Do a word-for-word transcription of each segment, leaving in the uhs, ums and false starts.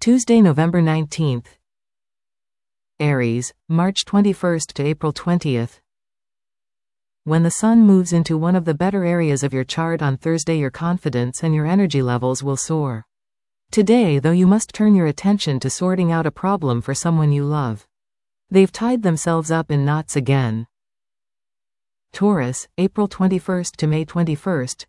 Tuesday, November nineteenth. Aries, March twenty-first to April twentieth. When the sun moves into one of the better areas of your chart on Thursday, your confidence and your energy levels will soar. Today, though, you must turn your attention to sorting out a problem for someone you love. They've tied themselves up in knots again. Taurus, April twenty-first to May twenty-first.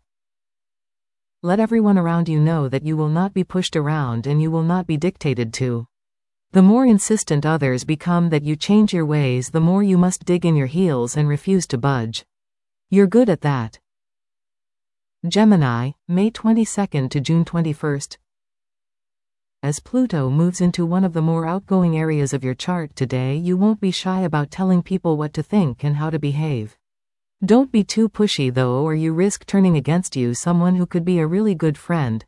Let everyone around you know that you will not be pushed around and you will not be dictated to. The more insistent others become that you change your ways, the more you must dig in your heels and refuse to budge. You're good at that. Gemini, May twenty-second to June twenty-first. As Pluto moves into one of the more outgoing areas of your chart today, you won't be shy about telling people what to think and how to behave. Don't be too pushy though, or you risk turning against you someone who could be a really good friend.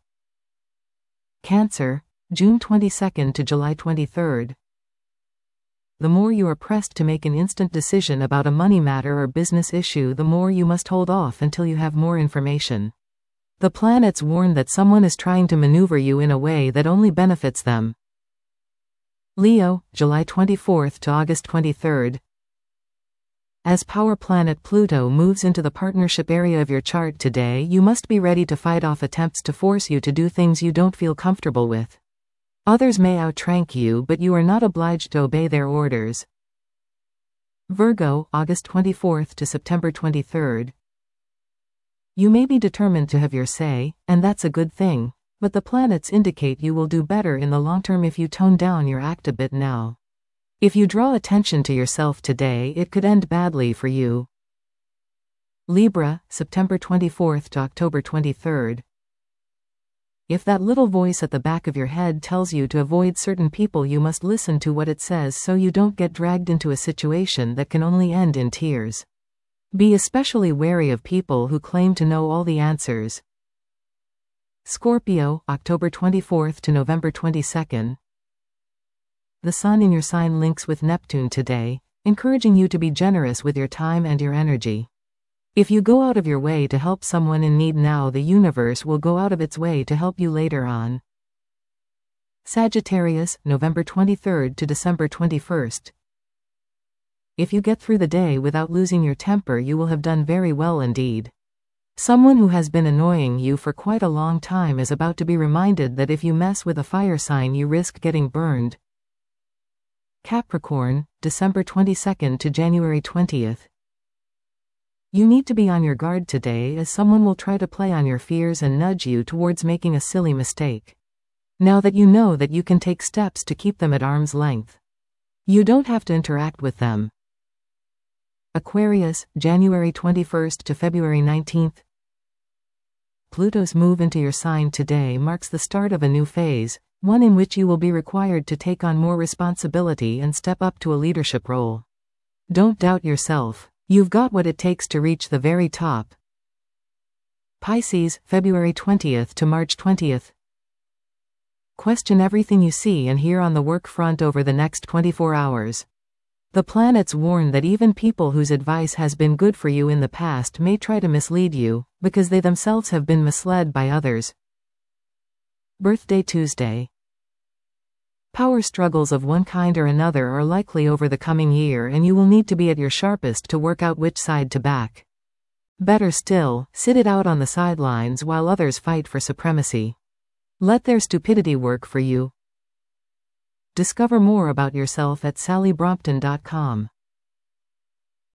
Cancer, June twenty-second to July twenty-third. The more you are pressed to make an instant decision about a money matter or business issue, the more you must hold off until you have more information. The planets warn that someone is trying to maneuver you in a way that only benefits them. Leo, July twenty-fourth to August twenty-third. As power planet Pluto moves into the partnership area of your chart today, you must be ready to fight off attempts to force you to do things you don't feel comfortable with. Others may outrank you, but you are not obliged to obey their orders. Virgo, August twenty-fourth to September twenty-third. You may be determined to have your say, and that's a good thing, but the planets indicate you will do better in the long term if you tone down your act a bit now. If you draw attention to yourself today, it could end badly for you. Libra, September twenty-fourth to October twenty-third. If that little voice at the back of your head tells you to avoid certain people, you must listen to what it says so you don't get dragged into a situation that can only end in tears. Be especially wary of people who claim to know all the answers. Scorpio, October twenty-fourth to November twenty-second. The Sun in your sign links with Neptune today, encouraging you to be generous with your time and your energy. If you go out of your way to help someone in need now, the universe will go out of its way to help you later on. Sagittarius, November twenty-third to December twenty-first. If you get through the day without losing your temper, you will have done very well indeed. Someone who has been annoying you for quite a long time is about to be reminded that if you mess with a fire sign, you risk getting burned. Capricorn, December twenty-second to January twentieth. You need to be on your guard today, as someone will try to play on your fears and nudge you towards making a silly mistake. Now that you know that you can take steps to keep them at arm's length, you don't have to interact with them. Aquarius, January twenty-first to February nineteenth. Pluto's move into your sign today marks the start of a new phase, one in which you will be required to take on more responsibility and step up to a leadership role. Don't doubt yourself. You've got what it takes to reach the very top. Pisces, February twentieth to March twentieth. Question everything you see and hear on the work front over the next twenty-four hours. The planets warn that even people whose advice has been good for you in the past may try to mislead you, because they themselves have been misled by others. Birthday Tuesday. Power struggles of one kind or another are likely over the coming year, and you will need to be at your sharpest to work out which side to back. Better still, sit it out on the sidelines while others fight for supremacy. Let their stupidity work for you. Discover more about yourself at sally brompton dot com.